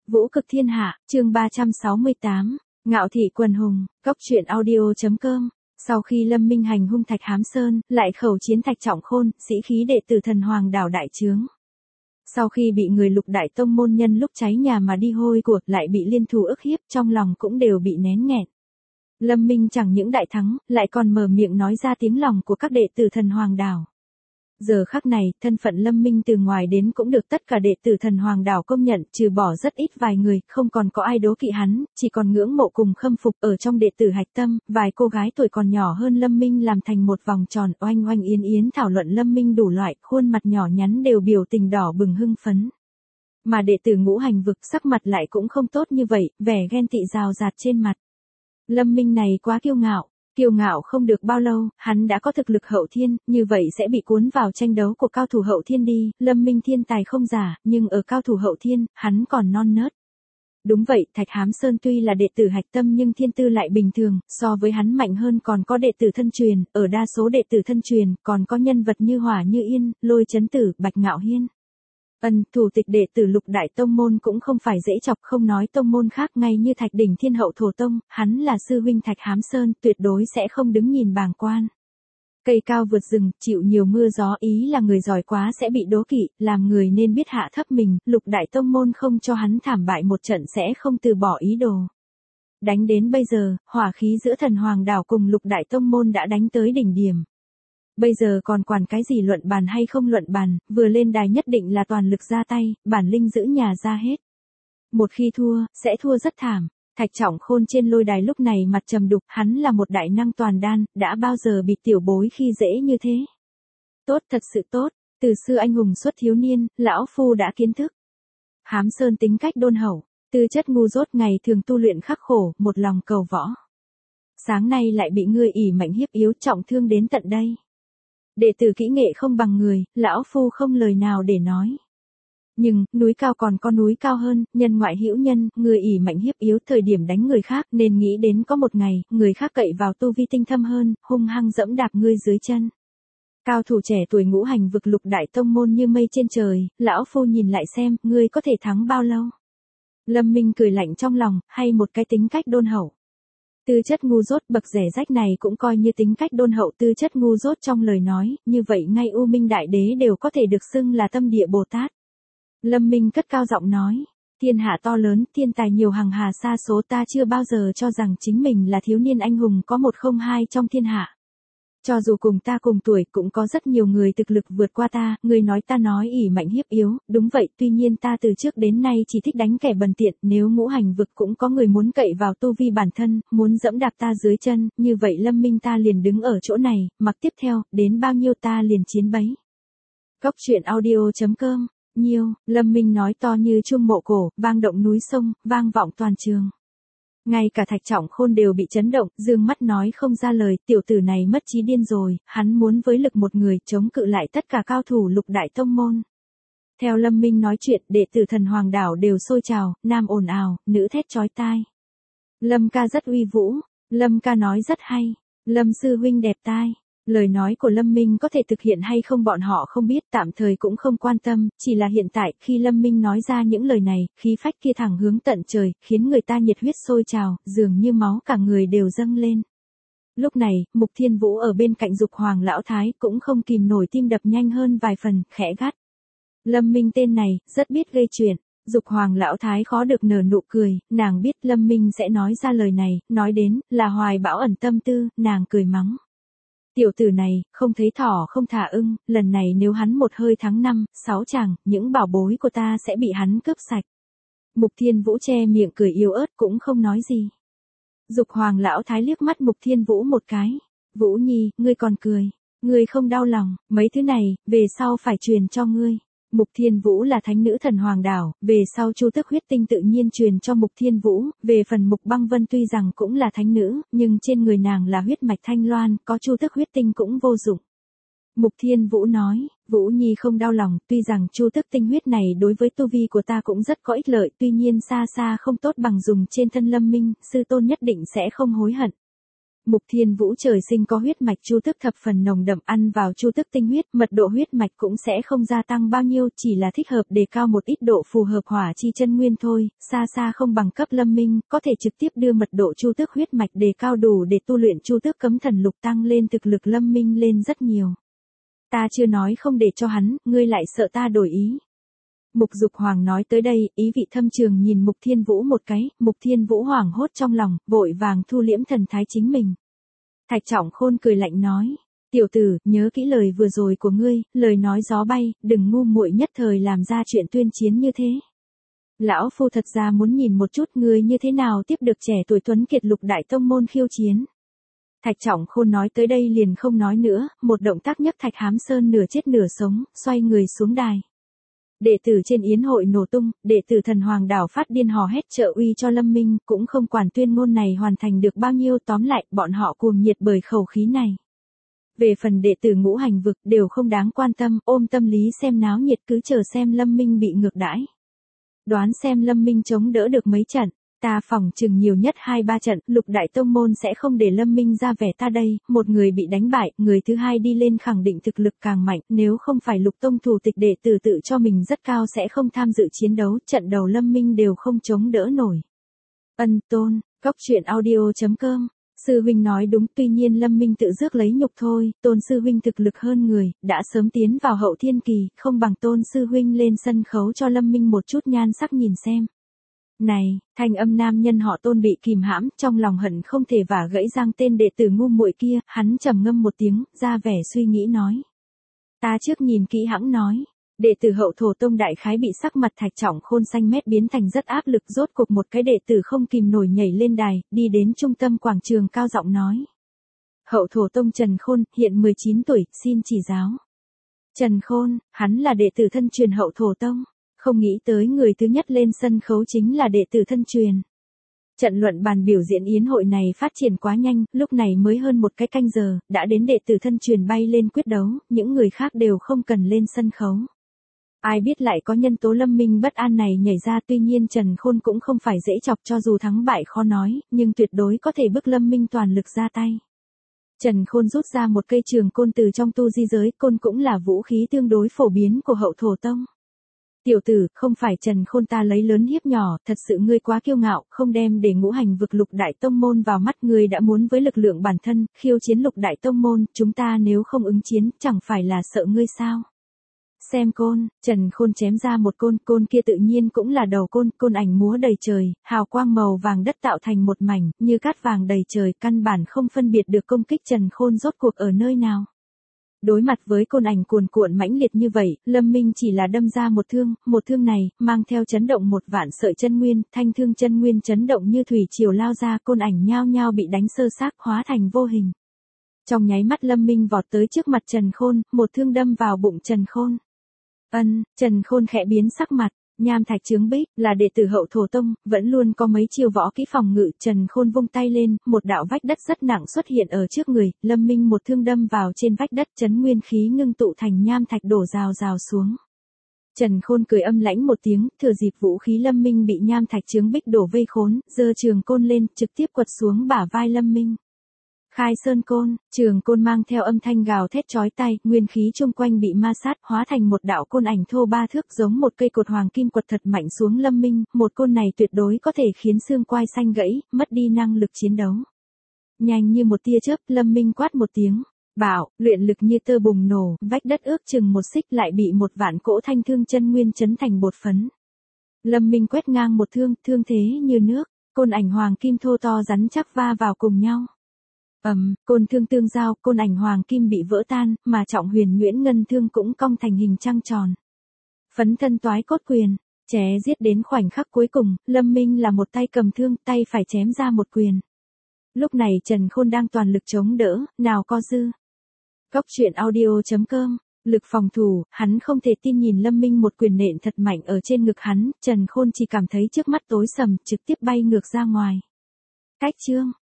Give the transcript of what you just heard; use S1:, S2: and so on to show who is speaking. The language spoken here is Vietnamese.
S1: Vũ cực thiên hạ, chương 368, Ngạo thị quần hùng, Cốc truyện audio.com. Sau khi Lâm Minh hành hung Thạch Hám Sơn, lại khẩu chiến Thạch Trọng Khôn, sĩ khí đệ tử Thần Hoàng đảo đại trướng. Sau khi bị người Lục đại tông môn nhân lúc cháy nhà mà đi hôi của, lại bị liên thủ ức hiếp, trong lòng cũng đều bị nén nghẹn. Lâm Minh chẳng những đại thắng, lại còn mở miệng nói ra tiếng lòng của các đệ tử Thần Hoàng đảo. Giờ khắc này, thân phận Lâm Minh từ ngoài đến cũng được tất cả đệ tử Thần Hoàng đảo công nhận, trừ bỏ rất ít vài người, không còn có ai đố kỵ hắn, chỉ còn ngưỡng mộ cùng khâm phục. Ở trong đệ tử hạch tâm, vài cô gái tuổi còn nhỏ hơn Lâm Minh làm thành một vòng tròn, oanh oanh yến yến thảo luận Lâm Minh đủ loại, khuôn mặt nhỏ nhắn đều biểu tình đỏ bừng hưng phấn. Mà đệ tử Ngũ Hành Vực sắc mặt lại cũng không tốt như vậy, vẻ ghen tị rào rạt trên mặt. Lâm Minh này quá kiêu ngạo. Kiêu ngạo không được bao lâu, hắn đã có thực lực hậu thiên, như vậy sẽ bị cuốn vào tranh đấu của cao thủ hậu thiên đi. Lâm Minh thiên tài không giả, nhưng ở cao thủ hậu thiên, hắn còn non nớt. Đúng vậy, Thạch Hám Sơn tuy là đệ tử hạch tâm nhưng thiên tư lại bình thường, so với hắn mạnh hơn còn có đệ tử thân truyền, ở đa số đệ tử thân truyền, còn có nhân vật như Hỏa Như Yên, Lôi Chấn Tử, Bạch Ngạo Hiên. Thủ tịch đệ tử Lục đại tông môn cũng không phải dễ chọc, không nói tông môn khác, ngay như Thạch Đỉnh Thiên Hậu Thổ Tông, hắn là sư huynh Thạch Hám Sơn, tuyệt đối sẽ không đứng nhìn bàng quan. Cây cao vượt rừng, chịu nhiều mưa gió, ý là người giỏi quá sẽ bị đố kỵ, làm người nên biết hạ thấp mình, Lục đại tông môn không cho hắn thảm bại một trận sẽ không từ bỏ ý đồ. Đánh đến bây giờ, hỏa khí giữa Thần Hoàng đảo cùng Lục đại tông môn đã đánh tới đỉnh điểm. Bây giờ còn quản cái gì luận bàn hay không luận bàn, vừa lên đài nhất định là toàn lực ra tay, bản linh giữ nhà ra hết. Một khi thua, sẽ thua rất thảm. Thạch Trọng Khôn trên lôi đài lúc này mặt trầm đục, hắn là một đại năng toàn đan, đã bao giờ bị tiểu bối khi dễ như thế. Tốt, thật sự tốt, từ xưa anh hùng xuất thiếu niên, lão phu đã kiến thức. Hám Sơn tính cách đôn hậu, tư chất ngu dốt, ngày thường tu luyện khắc khổ, một lòng cầu võ. Sáng nay lại bị ngươi ỷ mạnh hiếp yếu, trọng thương đến tận đây. Đệ tử kỹ nghệ không bằng người, lão phu không lời nào để nói. Nhưng, núi cao còn có núi cao hơn, nhân ngoại hữu nhân, người ỷ mạnh hiếp yếu thời điểm đánh người khác, nên nghĩ đến có một ngày, người khác cậy vào tu vi tinh thâm hơn, hung hăng dẫm đạp ngươi dưới chân. Cao thủ trẻ tuổi Ngũ Hành Vực Lục đại tông môn như mây trên trời, lão phu nhìn lại xem, ngươi có thể thắng bao lâu. Lâm Minh cười lạnh trong lòng, hay một cái tính cách đôn hậu. Tư chất ngu dốt bậc rẻ rách này cũng coi như tính cách đôn hậu, tư chất ngu dốt trong lời nói, như vậy ngay U Minh Đại Đế đều có thể được xưng là tâm địa Bồ Tát. Lâm Minh cất cao giọng nói, thiên hạ to lớn, thiên tài nhiều hằng hà sa số, ta chưa bao giờ cho rằng chính mình là thiếu niên anh hùng có một không hai trong thiên hạ. Cho dù cùng ta cùng tuổi cũng có rất nhiều người thực lực vượt qua ta, người nói ta nói ỷ mạnh hiếp yếu, đúng vậy, tuy nhiên ta từ trước đến nay chỉ thích đánh kẻ bần tiện, nếu Ngũ Hành Vực cũng có người muốn cậy vào tu vi bản thân, muốn dẫm đạp ta dưới chân, như vậy Lâm Minh ta liền đứng ở chỗ này, mặc tiếp theo, đến bao nhiêu ta liền chiến bấy. Cốc truyện audio.com, nhiêu, Lâm Minh nói to như chuông mộ cổ, vang động núi sông, vang vọng toàn trường. Ngay cả Thạch Trọng Khôn đều bị chấn động, dương mắt nói không ra lời, tiểu tử này mất trí điên rồi, hắn muốn với lực một người chống cự lại tất cả cao thủ Lục đại tông môn. Theo Lâm Minh nói chuyện, đệ tử Thần Hoàng đảo đều sôi trào, nam ồn ào, nữ thét chói tai. Lâm ca rất uy vũ, Lâm ca nói rất hay, Lâm sư huynh đẹp tai. Lời nói của Lâm Minh có thể thực hiện hay không bọn họ không biết, tạm thời cũng không quan tâm, chỉ là hiện tại, khi Lâm Minh nói ra những lời này, khí phách kia thẳng hướng tận trời, khiến người ta nhiệt huyết sôi trào, dường như máu cả người đều dâng lên. Lúc này, Mục Thiên Vũ ở bên cạnh Dục Hoàng lão thái cũng không kìm nổi, tim đập nhanh hơn vài phần, khẽ gắt. Lâm Minh tên này, rất biết gây chuyện. Dục Hoàng lão thái khó được nở nụ cười, nàng biết Lâm Minh sẽ nói ra lời này, nói đến, là hoài bão ẩn tâm tư, nàng cười mắng. Tiểu tử này, không thấy thỏ không thả ưng, lần này nếu hắn một hơi thắng 5, 6 chàng, những bảo bối của ta sẽ bị hắn cướp sạch. Mục Thiên Vũ che miệng cười yếu ớt cũng không nói gì. Dục Hoàng lão thái liếc mắt Mục Thiên Vũ một cái. Vũ Nhi, ngươi còn cười. Ngươi không đau lòng, mấy thứ này, về sau phải truyền cho ngươi. Mục Thiên Vũ là thánh nữ Thần Hoàng đảo, về sau Chu Tước huyết tinh tự nhiên truyền cho Mục Thiên Vũ, về phần Mục Băng Vân tuy rằng cũng là thánh nữ, nhưng trên người nàng là huyết mạch thanh loan, có Chu Tước huyết tinh cũng vô dụng. Mục Thiên Vũ nói, Vũ Nhi không đau lòng, tuy rằng Chu Tước tinh huyết này đối với tu vi của ta cũng rất có ích lợi, tuy nhiên xa xa không tốt bằng dùng trên thân Lâm Minh, sư tôn nhất định sẽ không hối hận. Mục Thiên Vũ trời sinh có huyết mạch chu tước thập phần nồng đậm, ăn vào chu tước tinh huyết, mật độ huyết mạch cũng sẽ không gia tăng bao nhiêu, chỉ là thích hợp đề cao một ít độ phù hợp hỏa chi chân nguyên thôi, xa xa không bằng cấp Lâm Minh, có thể trực tiếp đưa mật độ chu tước huyết mạch đề cao đủ để tu luyện chu tước cấm thần lục, tăng lên thực lực Lâm Minh lên rất nhiều. Ta chưa nói không để cho hắn, ngươi lại sợ ta đổi ý. Mục Dục Hoàng nói tới đây, ý vị thâm trường nhìn Mục Thiên Vũ một cái, Mục Thiên Vũ hoảng hốt trong lòng, vội vàng thu liễm thần thái chính mình. Thạch Trọng Khôn cười lạnh nói, tiểu tử, nhớ kỹ lời vừa rồi của ngươi, lời nói gió bay, đừng ngu muội nhất thời làm ra chuyện tuyên chiến như thế. Lão phu thật ra muốn nhìn một chút ngươi như thế nào tiếp được trẻ tuổi tuấn kiệt Lục đại tông môn khiêu chiến. Thạch Trọng Khôn nói tới đây liền không nói nữa, một động tác nhấc Thạch Hám Sơn nửa chết nửa sống, xoay người xuống đài. Đệ tử trên yến hội nổ tung, đệ tử Thần Hoàng đảo phát điên hò hét trợ uy cho Lâm Minh, cũng không quản tuyên ngôn này hoàn thành được bao nhiêu, tóm lại, bọn họ cuồng nhiệt bởi khẩu khí này. Về phần đệ tử Ngũ Hành vực đều không đáng quan tâm, ôm tâm lý xem náo nhiệt cứ chờ xem Lâm Minh bị ngược đãi. Đoán xem Lâm Minh chống đỡ được mấy trận. Ta phỏng chừng nhiều nhất 2-3 trận, Lục đại tông môn sẽ không để Lâm Minh ra vẻ ta đây, một người bị đánh bại, người thứ hai đi lên khẳng định thực lực càng mạnh, nếu không phải Lục tông thủ tịch đệ tử tự cho mình rất cao sẽ không tham dự chiến đấu, trận đầu Lâm Minh đều không chống đỡ nổi. Ân Tôn, Cóc Truyện Audio.com. Sư huynh nói đúng, tuy nhiên Lâm Minh tự rước lấy nhục thôi, Tôn sư huynh thực lực hơn người, đã sớm tiến vào hậu thiên kỳ, không bằng Tôn sư huynh lên sân khấu cho Lâm Minh một chút nhan sắc nhìn xem. Này, thanh âm nam nhân họ Tôn bị kìm hãm, trong lòng hận không thể vả gãy răng tên đệ tử ngu muội kia, hắn trầm ngâm một tiếng, ra vẻ suy nghĩ nói. Ta trước nhìn kỹ hãng nói. Đệ tử Hậu Thổ Tông đại khái bị sắc mặt Thạch Trọng Khôn xanh mét biến thành rất áp lực, rốt cuộc một cái đệ tử không kìm nổi nhảy lên đài, đi đến trung tâm quảng trường cao giọng nói. Hậu Thổ Tông Trần Khôn, hiện 19 tuổi, xin chỉ giáo. Trần Khôn, hắn là đệ tử thân truyền Hậu Thổ Tông. Không nghĩ tới người thứ nhất lên sân khấu chính là đệ tử thân truyền. Trận luận bàn biểu diễn yến hội này phát triển quá nhanh, lúc này mới hơn một cái canh giờ, đã đến đệ tử thân truyền bay lên quyết đấu, những người khác đều không cần lên sân khấu. Ai biết lại có nhân tố Lâm Minh bất an này nhảy ra, tuy nhiên Trần Khôn cũng không phải dễ chọc, cho dù thắng bại khó nói, nhưng tuyệt đối có thể bức Lâm Minh toàn lực ra tay. Trần Khôn rút ra một cây trường côn từ trong tu di giới, côn cũng là vũ khí tương đối phổ biến của Hậu Thổ Tông. Tiểu tử, không phải Trần Khôn ta lấy lớn hiếp nhỏ, thật sự ngươi quá kiêu ngạo, không đem để Ngũ Hành vực Lục đại tông môn vào mắt, ngươi đã muốn với lực lượng bản thân, khiêu chiến Lục đại tông môn, chúng ta nếu không ứng chiến, chẳng phải là sợ ngươi sao? Xem côn, Trần Khôn chém ra một côn, côn kia tự nhiên cũng là đầu côn, côn ảnh múa đầy trời, hào quang màu vàng đất tạo thành một mảnh, như cát vàng đầy trời, căn bản không phân biệt được công kích Trần Khôn rốt cuộc ở nơi nào. Đối mặt với côn ảnh cuồn cuộn mãnh liệt như vậy, Lâm Minh chỉ là đâm ra một thương này, mang theo chấn động 1.000 sợi chân nguyên, thanh thương chân nguyên chấn động như thủy triều lao ra, côn ảnh nhao nhao bị đánh sơ xác hóa thành vô hình. Trong nháy mắt Lâm Minh vọt tới trước mặt Trần Khôn, một thương đâm vào bụng Trần Khôn. Trần Khôn khẽ biến sắc mặt, Nham Thạch Chướng Bích, là đệ tử Hậu Thổ Tông, vẫn luôn có mấy chiêu võ kỹ phòng ngự, Trần Khôn vung tay lên, một đạo vách đất rất nặng xuất hiện ở trước người, Lâm Minh một thương đâm vào trên vách đất, chấn nguyên khí ngưng tụ thành nham thạch đổ rào rào xuống. Trần Khôn cười âm lãnh một tiếng, thừa dịp vũ khí Lâm Minh bị Nham Thạch Chướng Bích đổ vây khốn, giơ trường côn lên, trực tiếp quật xuống bả vai Lâm Minh. Khai Sơn Côn, trường côn mang theo âm thanh gào thét chói tai, nguyên khí chung quanh bị ma sát, hóa thành một đạo côn ảnh thô 3 thước giống một cây cột hoàng kim quật thật mạnh xuống Lâm Minh, một côn này tuyệt đối có thể khiến xương quai xanh gãy, mất đi năng lực chiến đấu. Nhanh như một tia chớp, Lâm Minh quát một tiếng, bạo, luyện lực như tơ bùng nổ, vách đất ước chừng một xích lại bị 1.000 cỗ thanh thương chân nguyên chấn thành bột phấn. Lâm Minh quét ngang một thương, thương thế như nước, côn ảnh hoàng kim thô to rắn chắc va vào cùng nhau. Côn thương tương giao, côn ảnh hoàng kim bị vỡ tan, mà trọng huyền nhuyễn ngân thương cũng cong thành hình trăng tròn. Phấn thân toái cốt quyền, chém giết đến khoảnh khắc cuối cùng, Lâm Minh là một tay cầm thương, tay phải chém ra một quyền. Lúc này Trần Khôn đang toàn lực chống đỡ, nào có dư. Cóc Truyện Audio.com, lực phòng thủ, hắn không thể tin nhìn Lâm Minh một quyền nện thật mạnh ở trên ngực hắn, Trần Khôn chỉ cảm thấy trước mắt tối sầm, trực tiếp bay ngược ra ngoài. Cách chương